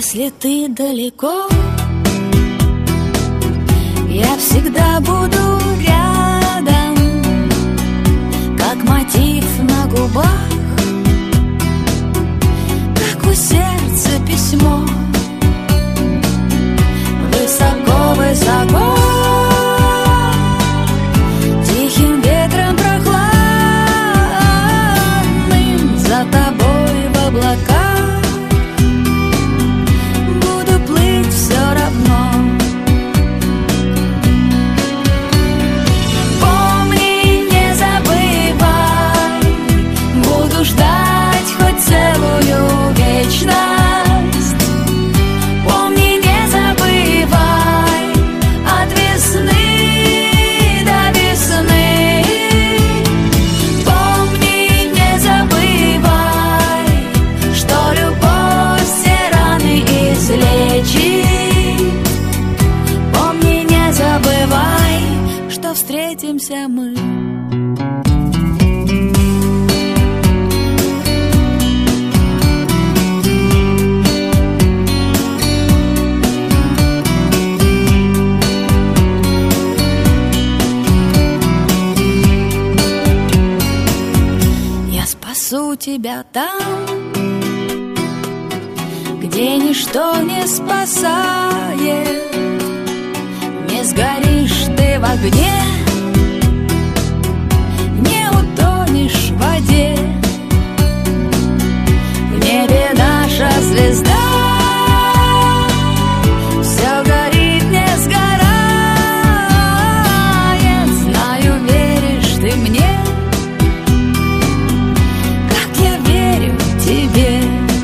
Если ты далеко, я всегда буду рядом, как мотив на губах, как у сердца письмо. Высоко-высоко, тихим ветром прохладным, за тобой в облаках буду плыть все равно. Помни, не забывай, буду ждать хоть целую вечность. Помни, не забывай, от весны до весны. Помни, не забывай, что любовь все раны излечит. Помни, не забывай, что встретимся мы. Спасу тебя там, где ничто не спасает. Не сгоришь ты в огне, не утонешь в воде. В небе наша звезда все горит, не сгорает. Знаю, веришь ты мне, тебе.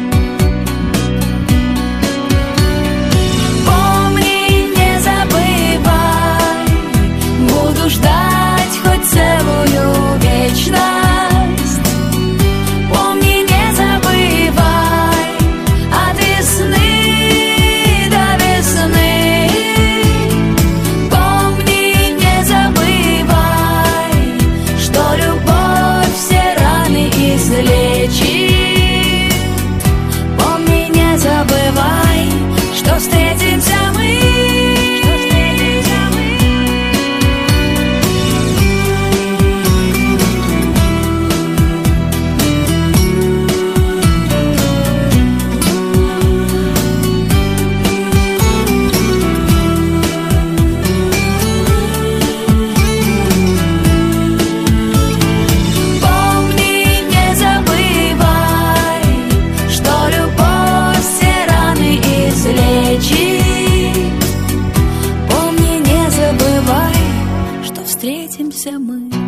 Помни, не забывай, буду ждать хоть целую вечность. Помни, не забывай, от весны до весны. Помни, не забывай, что любовь все раны излечит. Забывай, что встретимся мы. Помни, не забывай, что любовь все раны излечит. Помни, не забывай, что встретимся мы.